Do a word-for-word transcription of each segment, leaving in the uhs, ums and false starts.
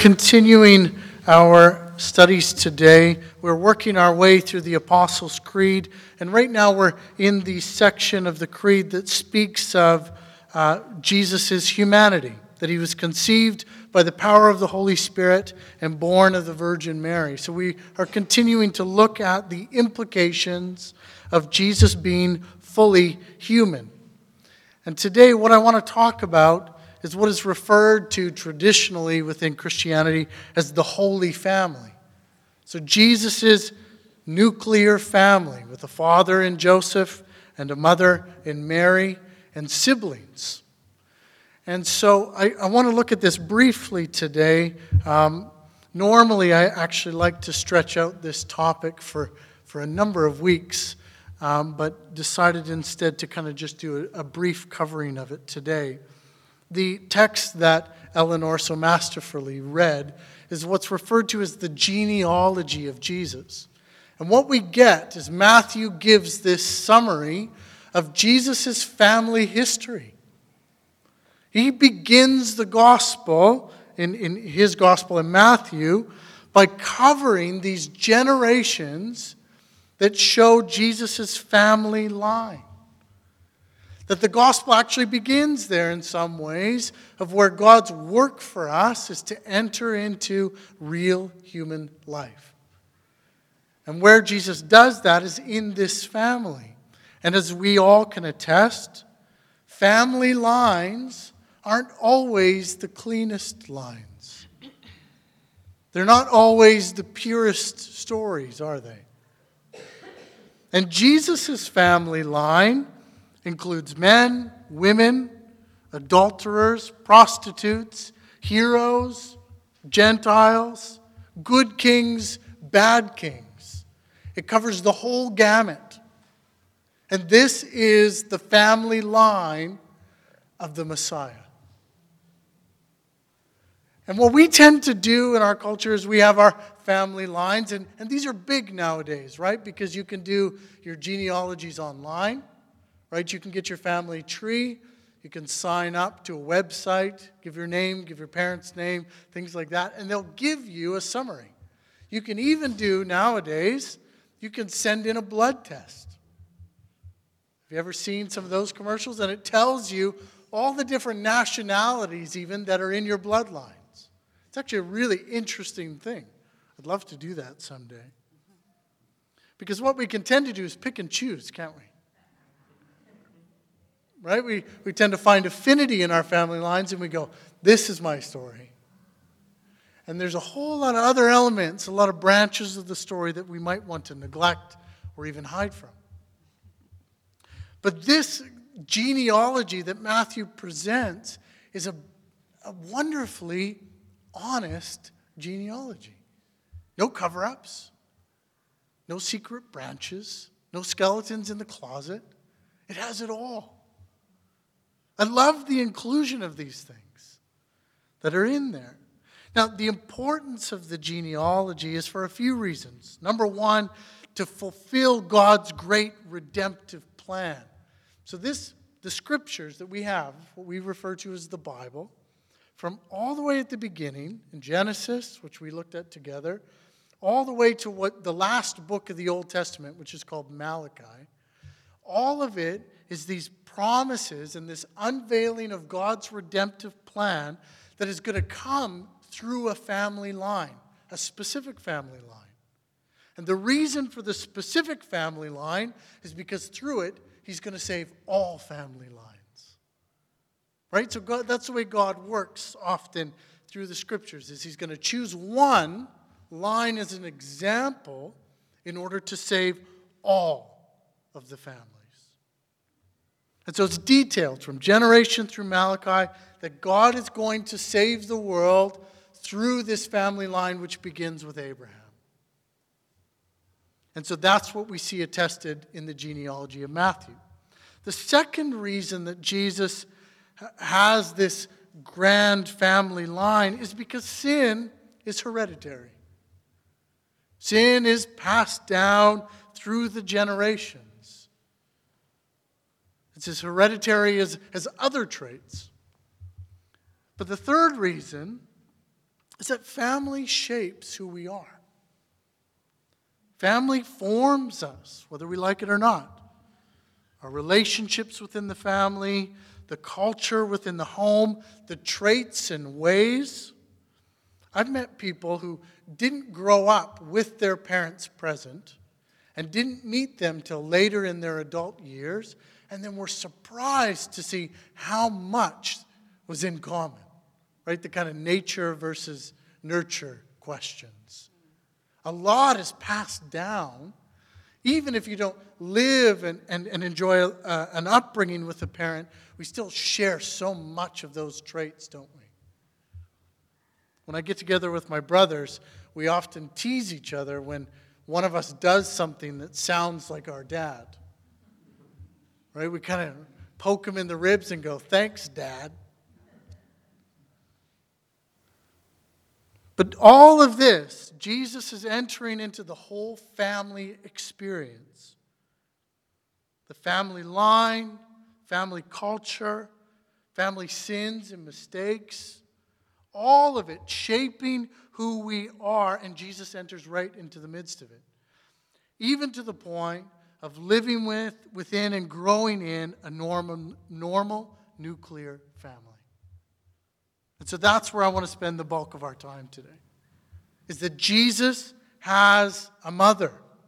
continuing our studies today. We're working our way through the Apostles' Creed, and right now we're in the section of the Creed that speaks of uh, Jesus' humanity, that he was conceived by the power of the Holy Spirit and born of the Virgin Mary. So we are continuing to look at the implications of Jesus being fully human. And today what I want to talk about is what is referred to traditionally within Christianity as the Holy Family. So Jesus' nuclear family with a father in Joseph and a mother in Mary and siblings. And so I, I want to look at this briefly today. Um, normally I actually like to stretch out this topic for, for a number of weeks, um, but decided instead to kind of just do a, a brief covering of it today. The text that Eleanor so masterfully read is what's referred to as the genealogy of Jesus. And what we get is Matthew gives this summary of Jesus' family history. He begins the gospel, in, in his gospel in Matthew, by covering these generations that show Jesus' family line. That the gospel actually begins there in some ways of where God's work for us is to enter into real human life. And where Jesus does that is in this family. And as we all can attest, family lines aren't always the cleanest lines. They're not always the purest stories, are they? And Jesus' family line includes men, women, adulterers, prostitutes, heroes, Gentiles, good kings, bad kings. It covers the whole gamut. And this is the family line of the Messiah. And what we tend to do in our culture is we have our family lines, and, and these are big nowadays, right? Because you can do your genealogies online. Right? You can get your family tree. You can sign up to a website, give your name, give your parents' name, things like that, and they'll give you a summary. You can even do, nowadays, you can send in a blood test. Have you ever seen some of those commercials? And it tells you all the different nationalities even that are in your bloodlines. It's actually a really interesting thing. I'd love to do that someday. Because what we can tend to do is pick and choose, can't we? Right? We, we tend to find affinity in our family lines and we go, this is my story. And there's a whole lot of other elements, a lot of branches of the story that we might want to neglect or even hide from. But this genealogy that Matthew presents is a, a wonderfully honest genealogy. No cover-ups, no secret branches, no skeletons in the closet. It has it all. I love the inclusion of these things that are in there. Now, the importance of the genealogy is for a few reasons. Number one, to fulfill God's great redemptive plan. So this, the scriptures that we have, what we refer to as the Bible, from all the way at the beginning, in Genesis, which we looked at together, all the way to what the last book of the Old Testament, which is called Malachi, all of it is these promises and this unveiling of God's redemptive plan that is going to come through a family line, a specific family line. And the reason for the specific family line is because through it, he's going to save all family lines. Right? So God, that's the way God works often through the scriptures, is he's going to choose one line as an example in order to save all of the families. And so it's detailed from generation through Malachi that God is going to save the world through this family line which begins with Abraham. And so that's what we see attested in the genealogy of Matthew. The second reason that Jesus has this grand family line is because sin is hereditary. Sin is passed down through the generations. It's as hereditary as, as other traits. But the third reason is that family shapes who we are. Family forms us, whether we like it or not. Our relationships within the family, the culture within the home, the traits and ways. I've met people who didn't grow up with their parents present and didn't meet them till later in their adult years, and then were surprised to see how much was in common, right? The kind of nature versus nurture questions. A lot is passed down, even if you don't live and, and, and enjoy a, an upbringing with a parent, we still share so much of those traits, don't we? When I get together with my brothers, we often tease each other when one of us does something that sounds like our dad. Right? We kind of poke him in the ribs and go, "Thanks, Dad." But all of this, Jesus is entering into the whole family experience. The family line, family culture, family sins and mistakes, all of it shaping who we are, and Jesus enters right into the midst of it. Even to the point of living with, within, and growing in a normal, normal nuclear family. And so that's where I want to spend the bulk of our time today, is that Jesus has a mother.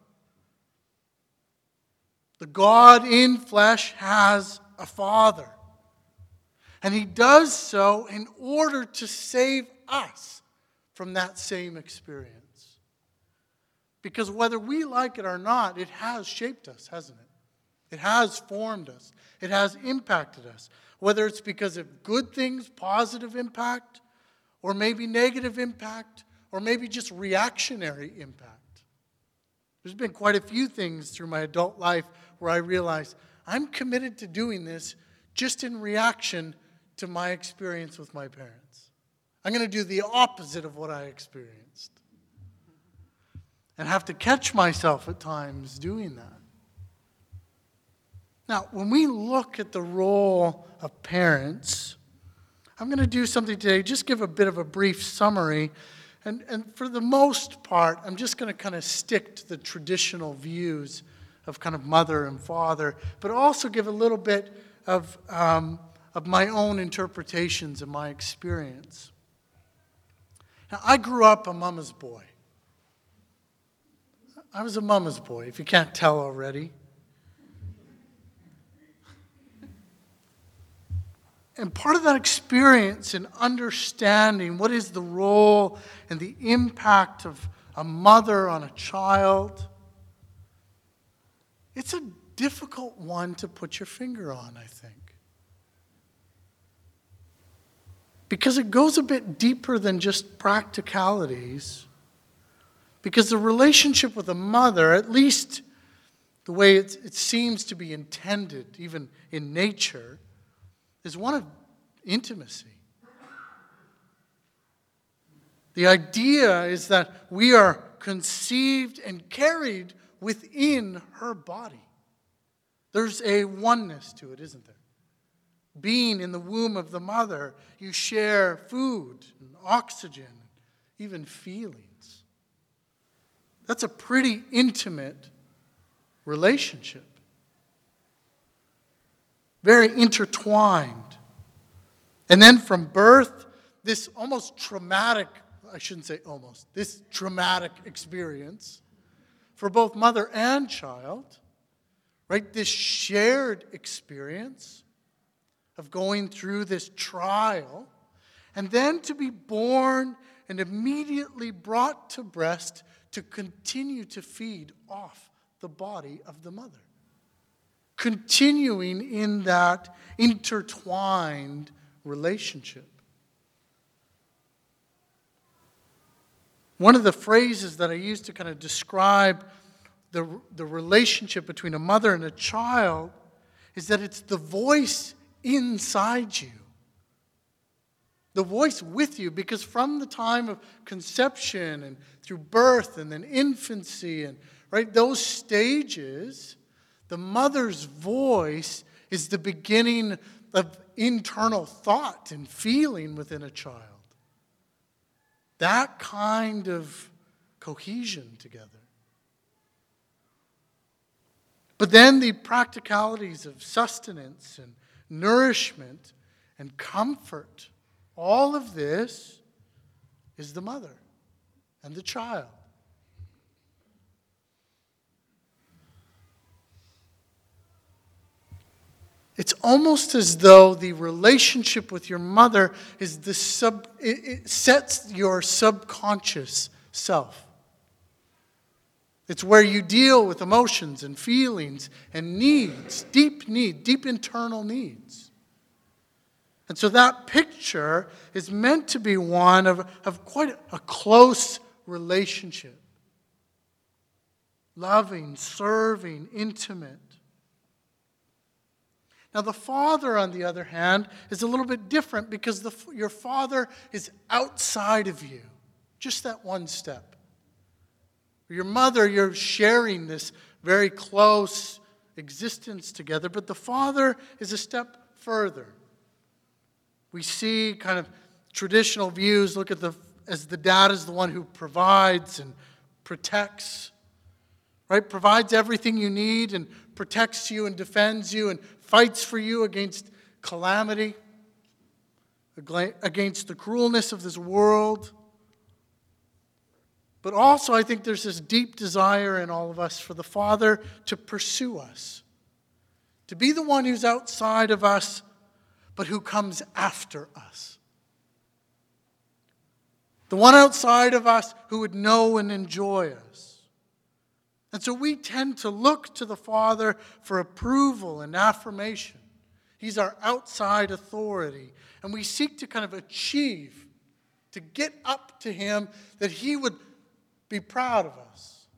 The God in flesh has a father. And he does so in order to save us from that same experience. Because whether we like it or not, it has shaped us, hasn't it? It has formed us. It has impacted us. Whether it's because of good things, positive impact, or maybe negative impact, or maybe just reactionary impact. There's been quite a few things through my adult life where I realized I'm committed to doing this just in reaction to my experience with my parents. I'm going to do the opposite of what I experienced. And have to catch myself at times doing that. Now, when we look at the role of parents, I'm going to do something today, just give a bit of a brief summary. And, and for the most part, I'm just going to kind of stick to the traditional views of kind of mother and father, but also give a little bit of, um, of my own interpretations of my experience. Now, I grew up a mama's boy. I was a mama's boy, if you can't tell already. And part of that experience in understanding what is the role and the impact of a mother on a child, it's a difficult one to put your finger on, I think. Because it goes a bit deeper than just practicalities. Because the relationship with a mother, at least the way it, it seems to be intended, even in nature, is one of intimacy. The idea is that we are conceived and carried within her body. There's a oneness to it, isn't there? Being in the womb of the mother, you share food and oxygen, even feelings. That's a pretty intimate relationship. Very intertwined. And then from birth, this almost traumatic, I shouldn't say almost, this traumatic experience for both mother and child, right? This shared experience of going through this trial, and then to be born and immediately brought to breast to continue to feed off the body of the mother. Continuing in that intertwined relationship. One of the phrases that I use to kind of describe the, the relationship between a mother and a child is that it's the voice inside you. The voice with you, because from the time of conception and through birth and then infancy and right those stages, the mother's voice is the beginning of internal thought and feeling within a child. that kind of cohesion together. But then the practicalities of sustenance and nourishment and comfort, all of this is the mother and the child. It's almost as though the relationship with your mother is the sub, it, it sets your subconscious self. It's where you deal with emotions and feelings and needs, deep need, deep internal needs. And so that picture is meant to be one of, of quite a close relationship. Loving, serving, intimate. Now the father, on the other hand, is a little bit different because the, your father is outside of you. Just that one step. Your mother, you're sharing this very close existence together, but the father is a step further. We see kind of traditional views look at the as the dad is the one who provides and protects, right? Provides everything you need and protects you and defends you and fights for you against calamity, against the cruelness of this world. But also, I think there's this deep desire in all of us for the Father to pursue us, to be the one who's outside of us, but who comes after us. The one outside of us who would know and enjoy us. And so we tend to look to the Father for approval and affirmation. He's our outside authority. And we seek to kind of achieve, to get up to Him, that He would be proud of us.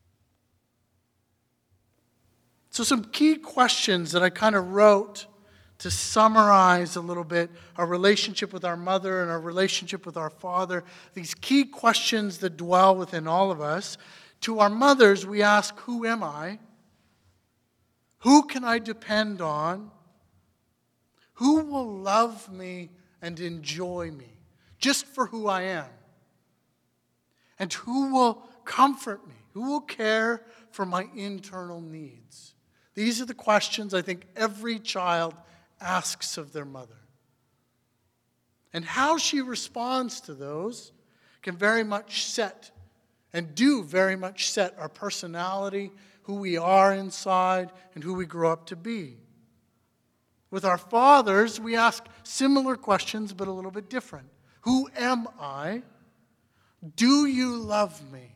So some key questions that I kind of wrote to summarize a little bit our relationship with our mother and our relationship with our father. These key questions that dwell within all of us. To our mothers, we ask, who am I? Who can I depend on? Who will love me and enjoy me just for who I am? And who will comfort me? Who will care for my internal needs? These are the questions I think every child asks of their mother. And how she responds to those can very much set, and do very much set, our personality, who we are inside, and who we grow up to be. With our fathers, we ask similar questions, but a little bit different. Who am I? Do you love me?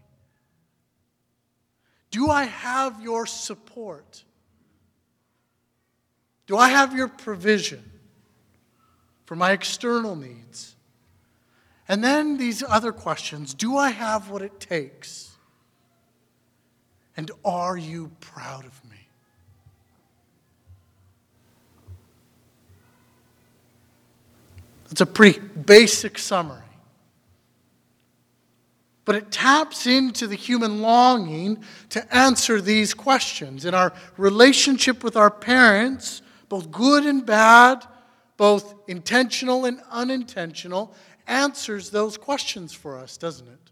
Do I have your support? Do I have your provision for my external needs? And then these other questions. Do I have what it takes? And are you proud of me? It's a pretty basic summary. But it taps into the human longing to answer these questions. In our relationship with our parents, both good and bad, both intentional and unintentional, answers those questions for us, doesn't it?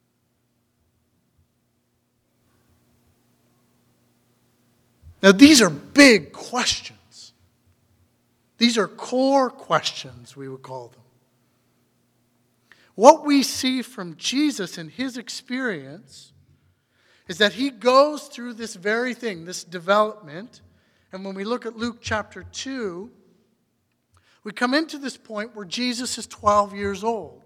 Now, these are big questions. These are core questions, we would call them. What we see from Jesus in His experience is that He goes through this very thing, this development. And when we look at Luke chapter two, we come into this point where Jesus is twelve years old.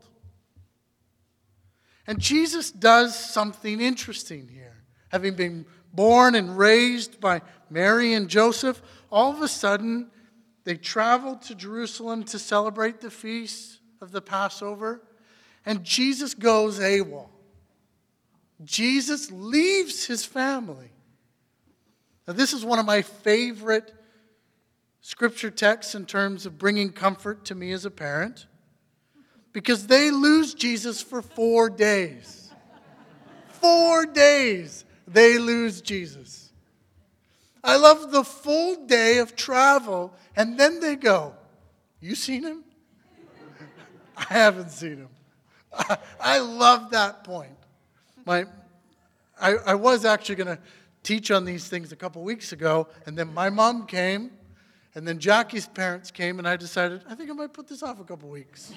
And Jesus does something interesting here. Having been born and raised by Mary and Joseph, all of a sudden they traveled to Jerusalem to celebrate the feast of the Passover. And Jesus goes AWOL. Jesus leaves His family. Now, this is one of my favorite scripture texts in terms of bringing comfort to me as a parent, because they lose Jesus for four days. Four days they lose Jesus. I love the full day of travel, and then they go, you seen Him? I haven't seen Him. I love that point. My, I, I was actually going to teach on these things a couple weeks ago, and then my mom came, and then Jackie's parents came, and I decided, I think I might put this off a couple weeks.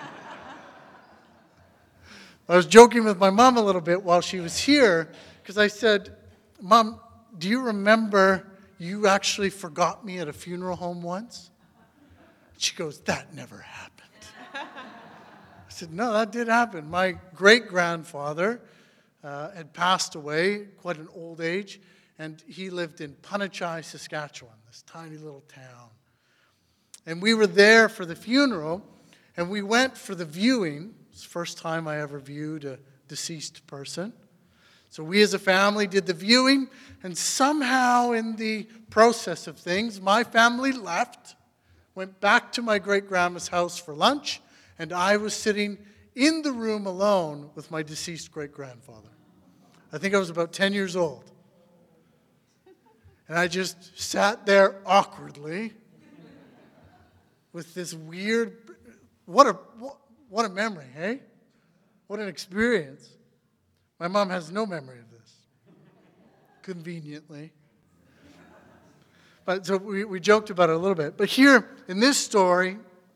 I was joking with my mom a little bit while she was here, because I said, Mom, do you remember you actually forgot me at a funeral home once? She goes, that never happened. I said, no, that did happen. My great-grandfather uh, had passed away, quite an old age, and he lived in Punachai, Saskatchewan, this tiny little town. And we were there for the funeral, and we went for the viewing. It was the first time I ever viewed a deceased person. So we as a family did the viewing, and somehow in the process of things, my family left, went back to my great-grandma's house for lunch, and I was sitting in the room alone with my deceased great-grandfather. I think I was about ten years old. And I just sat there awkwardly with this weird, what a, what, what a memory, hey? What an experience. My mom has no memory of this, conveniently. But so we, we joked about it a little bit. But here, in this story,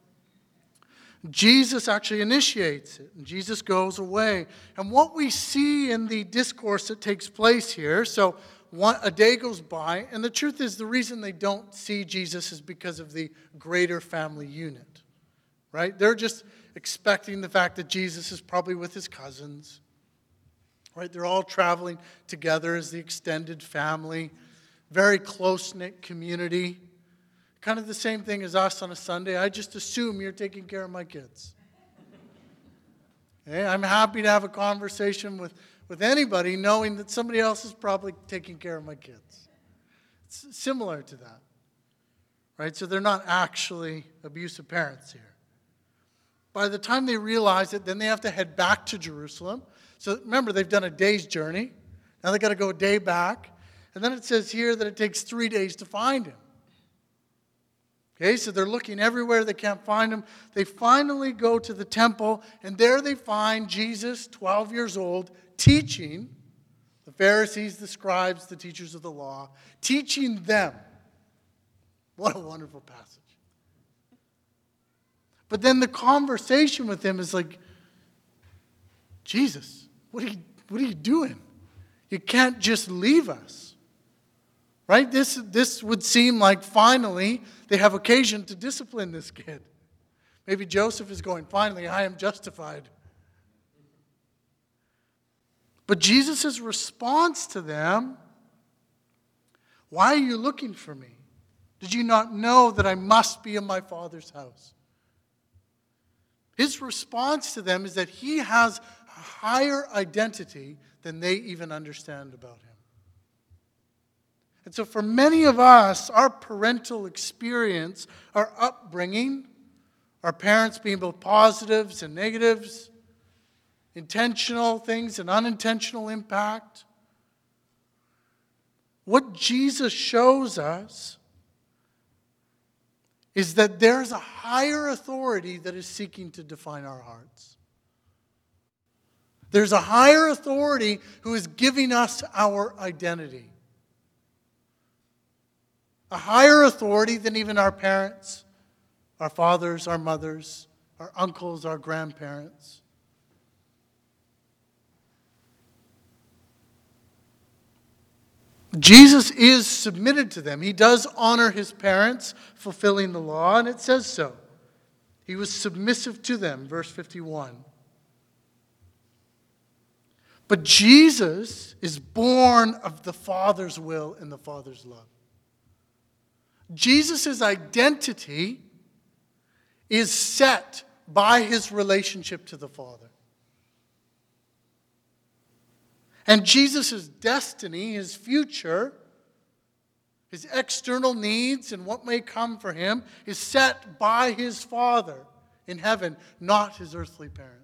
Jesus actually initiates it, and Jesus goes away. And what we see in the discourse that takes place here, so one, a day goes by, and the truth is the reason they don't see Jesus is because of the greater family unit, right? They're just expecting the fact that Jesus is probably with his cousins, right? They're all traveling together as the extended family, very close-knit community. Kind of the same thing as us on a Sunday. I just assume you're taking care of my kids. Okay? I'm happy to have a conversation with, with anybody knowing that somebody else is probably taking care of my kids. It's similar to that. Right? So they're not actually abusive parents here. By the time they realize it, then they have to head back to Jerusalem. So remember, they've done a day's journey. Now they've got to go a day back. And then it says here that it takes three days to find him. Okay, so they're looking everywhere. They can't find him. They finally go to the temple, and there they find Jesus, twelve years old, teaching the Pharisees, the scribes, the teachers of the law, teaching them. What a wonderful passage. But then the conversation with him is like, Jesus, what are you, what are you doing? You can't just leave us. Right? This, this would seem like finally they have occasion to discipline this kid. Maybe Joseph is going, finally, I am justified. But Jesus' response to them, why are you looking for me? Did you not know that I must be in my Father's house? His response to them is that he has a higher identity than they even understand about him. And so for many of us, our parental experience, our upbringing, our parents being both positives and negatives, intentional things and unintentional impact, what Jesus shows us is that there's a higher authority that is seeking to define our hearts. There's a higher authority who is giving us our identity. A higher authority than even our parents, our fathers, our mothers, our uncles, our grandparents. Jesus is submitted to them. He does honor his parents, fulfilling the law, and it says so. He was submissive to them, verse fifty-one. But Jesus is born of the Father's will and the Father's love. Jesus' identity is set by his relationship to the Father. And Jesus' destiny, his future, his external needs and what may come for him is set by his Father in heaven, not his earthly parents.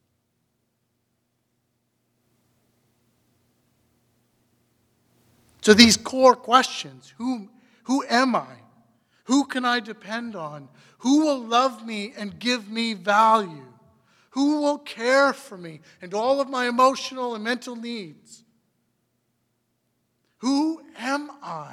So these core questions, who, who am I? Who can I depend on? Who will love me and give me value? Who will care for me and all of my emotional and mental needs? Who am I?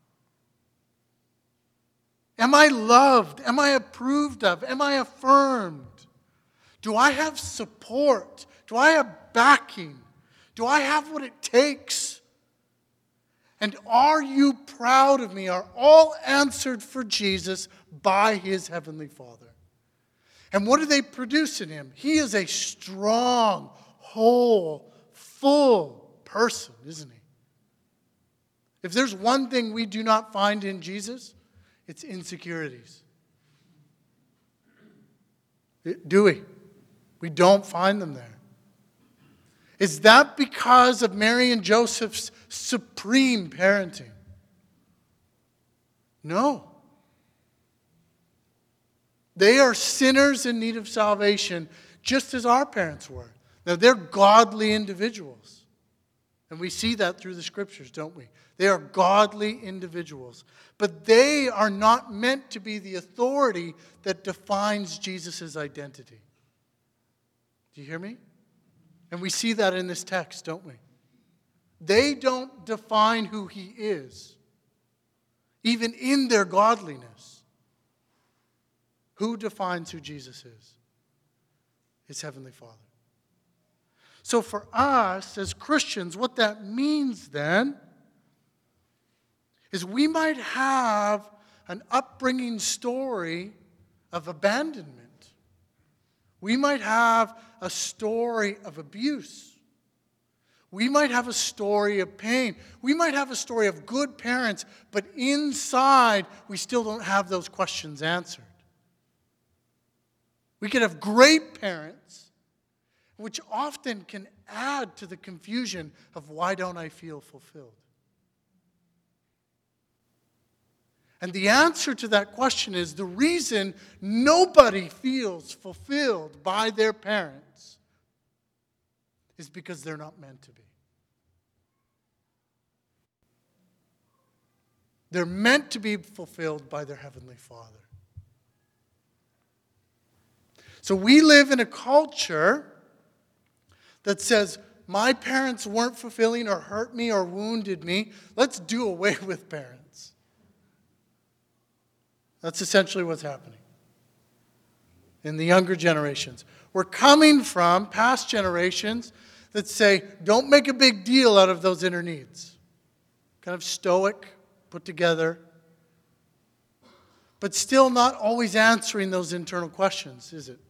Am I loved? Am I approved of? Am I affirmed? Do I have support? Do I have backing? Do I have what it takes? And are you proud of me? Are all answered for Jesus by his heavenly Father? And what do they produce in him? He is a strong, whole, full person, isn't he? If there's one thing we do not find in Jesus, it's insecurities. Do we? We don't find them there. Is that because of Mary and Joseph's supreme parenting? No. They are sinners in need of salvation, just as our parents were. Now, they're godly individuals. And we see that through the scriptures, don't we? They are godly individuals. But they are not meant to be the authority that defines Jesus' identity. Do you hear me? And we see that in this text, don't we? They don't define who he is, even in their godliness. Who defines who Jesus is? His heavenly Father. So for us as Christians, what that means then is we might have an upbringing story of abandonment. We might have a story of abuse. We might have a story of pain. We might have a story of good parents, but inside we still don't have those questions answered. We could have great parents, which often can add to the confusion of why don't I feel fulfilled? And the answer to that question is the reason nobody feels fulfilled by their parents is because they're not meant to be. They're meant to be fulfilled by their Heavenly Father. So we live in a culture that says, my parents weren't fulfilling or hurt me or wounded me. Let's do away with parents. That's essentially what's happening in the younger generations. We're coming from past generations that say, don't make a big deal out of those inner needs. Kind of stoic, put together, but still not always answering those internal questions, is it?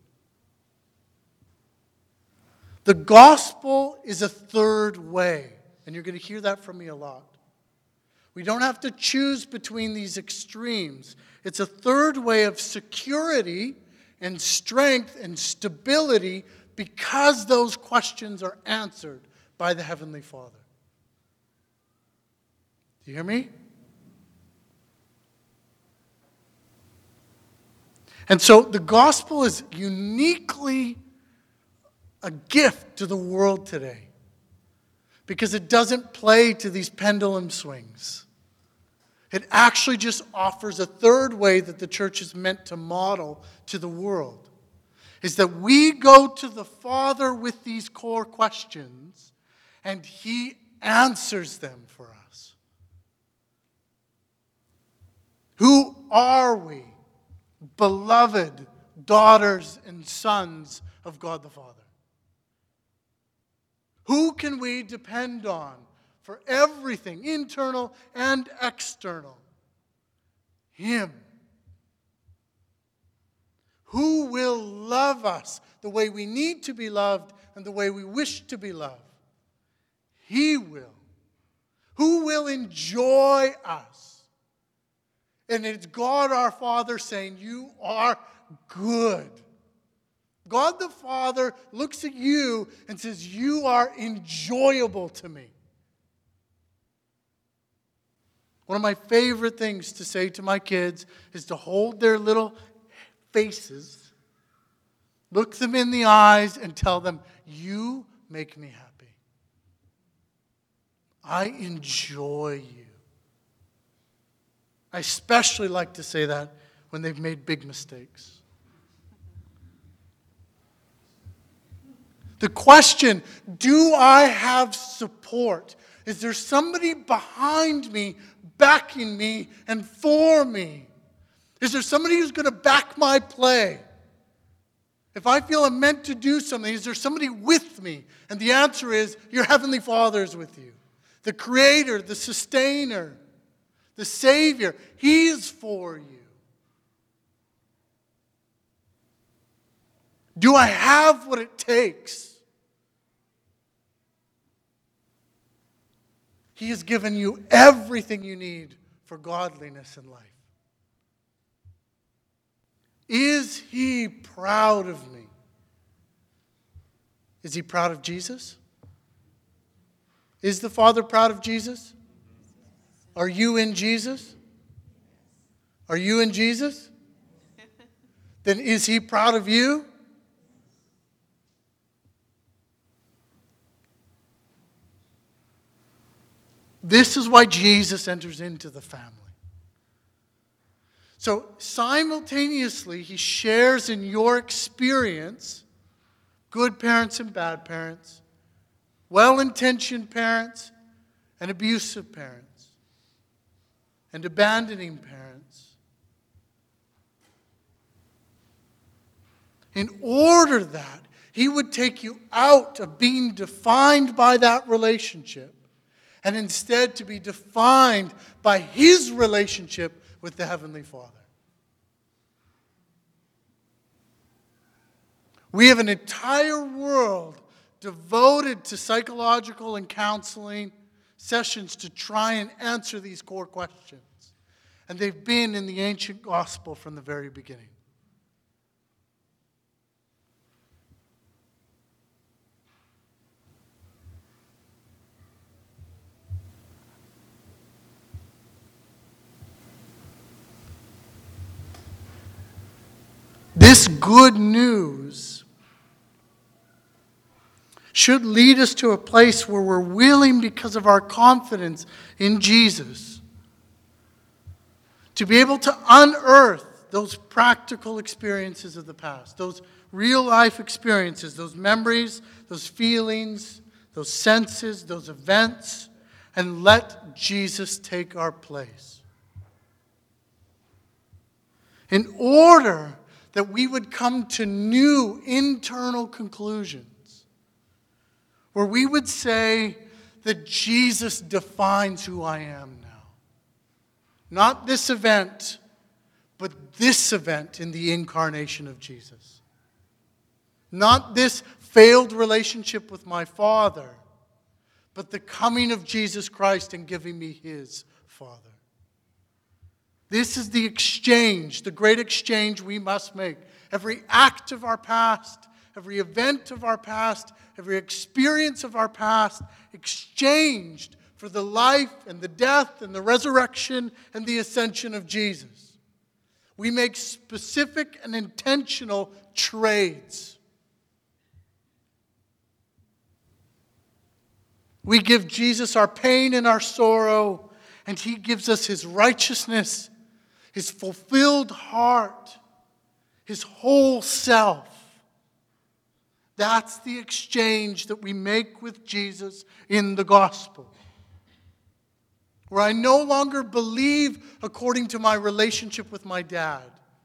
The gospel is a third way, and you're going to hear that from me a lot. We don't have to choose between these extremes. It's a third way of security and strength and stability because those questions are answered by the Heavenly Father. Do you hear me? And so the gospel is uniquely a gift to the world today because it doesn't play to these pendulum swings. It actually just offers a third way that the church is meant to model to the world. Is that we go to the Father with these core questions and he answers them for us. Who are we, beloved daughters and sons of God the Father? Who can we depend on for everything, internal and external? Him. Who will love us the way we need to be loved and the way we wish to be loved? He will. Who will enjoy us? And it's God our Father saying, you are good. God the Father looks at you and says, you are enjoyable to me. One of my favorite things to say to my kids is to hold their little faces, look them in the eyes, and tell them, you make me happy. I enjoy you. I especially like to say that when they've made big mistakes. The question, do I have support? Is there somebody behind me, backing me, and for me? Is there somebody who's going to back my play? If I feel I'm meant to do something, is there somebody with me? And the answer is, your Heavenly Father is with you. The Creator, the Sustainer, the Savior, He is for you. Do I have what it takes? He has given you everything you need for godliness in life. Is He proud of me? Is He proud of Jesus? Is the Father proud of Jesus? Are you in Jesus? Are you in Jesus? Then is He proud of you? This is why Jesus enters into the family. So simultaneously, He shares in your experience, good parents and bad parents, well-intentioned parents and abusive parents, and abandoning parents. In order that He would take you out of being defined by that relationship, and instead to be defined by His relationship with the Heavenly Father. We have an entire world devoted to psychological and counseling sessions to try and answer these core questions. And they've been in the ancient gospel from the very beginning. This good news should lead us to a place where we're willing, because of our confidence in Jesus, to be able to unearth those practical experiences of the past, those real life experiences, those memories, those feelings, those senses, those events, and let Jesus take our place. In order that we would come to new internal conclusions, where we would say that Jesus defines who I am now. Not this event, but this event in the incarnation of Jesus. Not this failed relationship with my Father, but the coming of Jesus Christ and giving me His Father. This is the exchange, the great exchange we must make. Every act of our past, every event of our past, every experience of our past, exchanged for the life and the death and the resurrection and the ascension of Jesus. We make specific and intentional trades. We give Jesus our pain and our sorrow, and He gives us His righteousness, His fulfilled heart, His whole self. That's the exchange that we make with Jesus in the gospel. Where I no longer believe according to my relationship with my dad.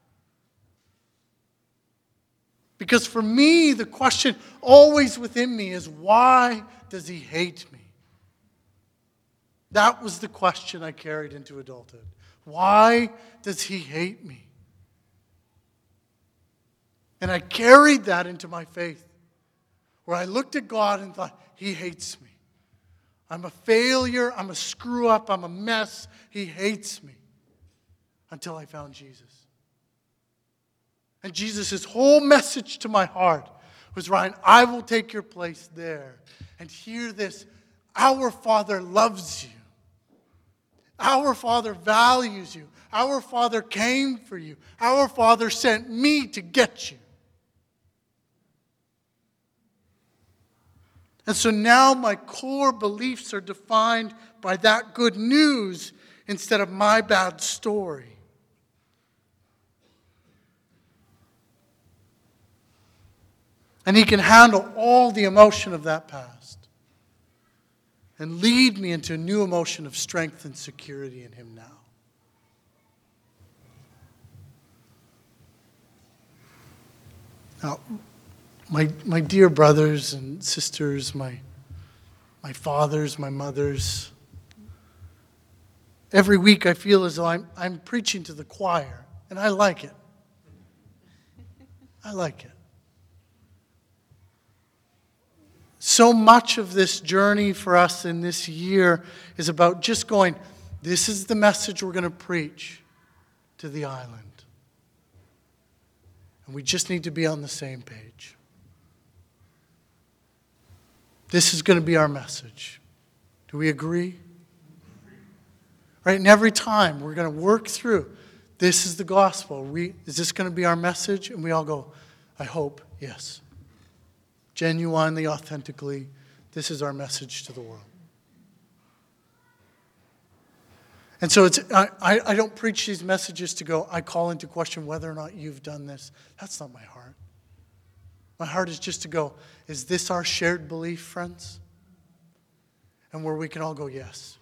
Because for me, the question always within me is, why does he hate me? That was the question I carried into adulthood. Why does he hate me? And I carried that into my faith, where I looked at God and thought, He hates me. I'm a failure, I'm a screw up, I'm a mess. He hates me. Until I found Jesus. And Jesus' whole message to my heart was, Ryan, I will take your place there. And hear this, our Father loves you. Our Father values you. Our Father came for you. Our Father sent me to get you. And so now my core beliefs are defined by that good news instead of my bad story. And He can handle all the emotion of that past and lead me into a new emotion of strength and security in Him now. Now, my, my dear brothers and sisters, my, my fathers, my mothers, every week I feel as though I'm, I'm preaching to the choir, and I like it. I like it. So much of this journey for us in this year is about just going, this is the message we're going to preach to the island. And we just need to be on the same page. This is going to be our message. Do we agree? Right? And every time we're going to work through, this is the gospel. We, is this going to be our message? And we all go, I hope, yes. Genuinely, authentically, this is our message to the world. And so it's I, I don't preach these messages to go, I call into question whether or not you've done this. That's not my heart. My heart is just to go, is this our shared belief, friends? And where we can all go, yes.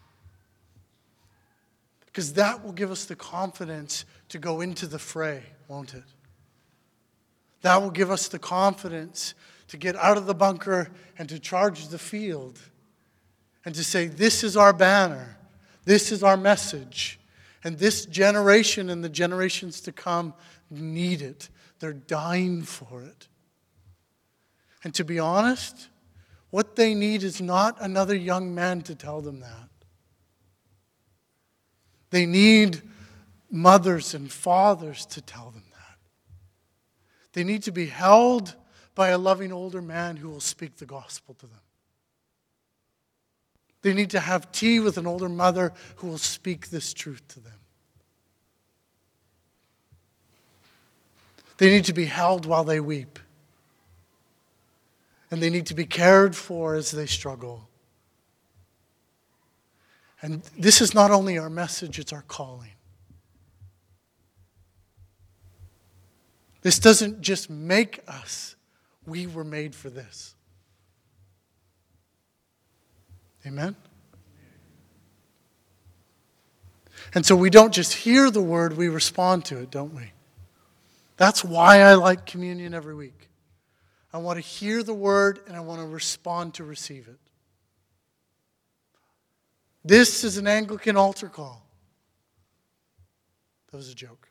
Because that will give us the confidence to go into the fray, won't it? That will give us the confidence to get out of the bunker and to charge the field. And to say, this is our banner. This is our message. And this generation and the generations to come need it. They're dying for it. And to be honest, what they need is not another young man to tell them that. They need mothers and fathers to tell them that. They need to be held by a loving older man who will speak the gospel to them. They need to have tea with an older mother who will speak this truth to them. They need to be held while they weep. And they need to be cared for as they struggle. And this is not only our message, it's our calling. This doesn't just make us. We were made for this. Amen? And so we don't just hear the word, we respond to it, don't we? That's why I like communion every week. I want to hear the word and I want to respond to receive it. This is an Anglican altar call. That was a joke.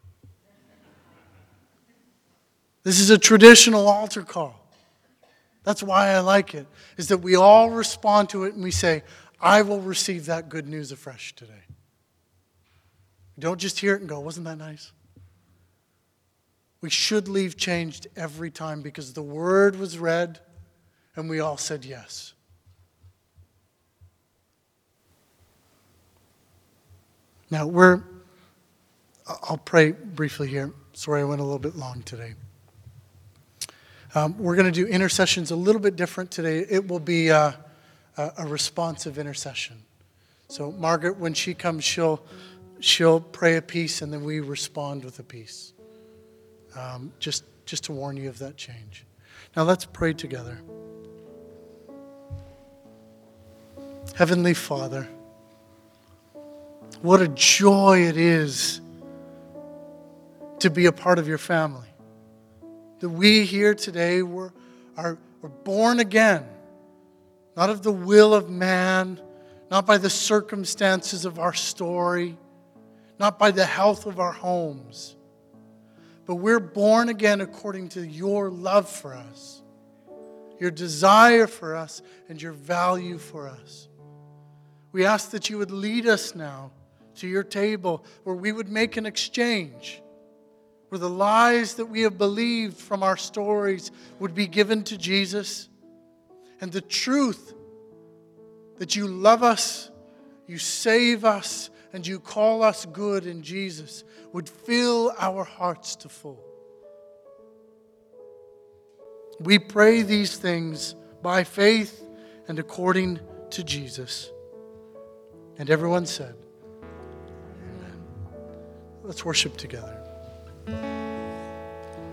This is a traditional altar call. That's why I like it, is that we all respond to it and we say, I will receive that good news afresh today. Don't just hear it and go, wasn't that nice? We should leave changed every time because the word was read and we all said yes. Now we're, I'll pray briefly here. Sorry I went a little bit long today. Um, we're going to do intercessions a little bit different today. It will be a, a, a responsive intercession. So Margaret, when she comes, she'll she'll pray a piece and then we respond with a piece. Um, just, just to warn you of that change. Now let's pray together. Heavenly Father, what a joy it is to be a part of your family. That we here today were, are, were born again, not of the will of man, not by the circumstances of our story, not by the health of our homes, but we're born again according to your love for us, your desire for us, and your value for us. We ask that you would lead us now to your table where we would make an exchange, where the lies that we have believed from our stories would be given to Jesus, and the truth that you love us, you save us, and you call us good in Jesus would fill our hearts to full. We pray these things by faith and according to Jesus. And everyone said, Amen. Let's worship together.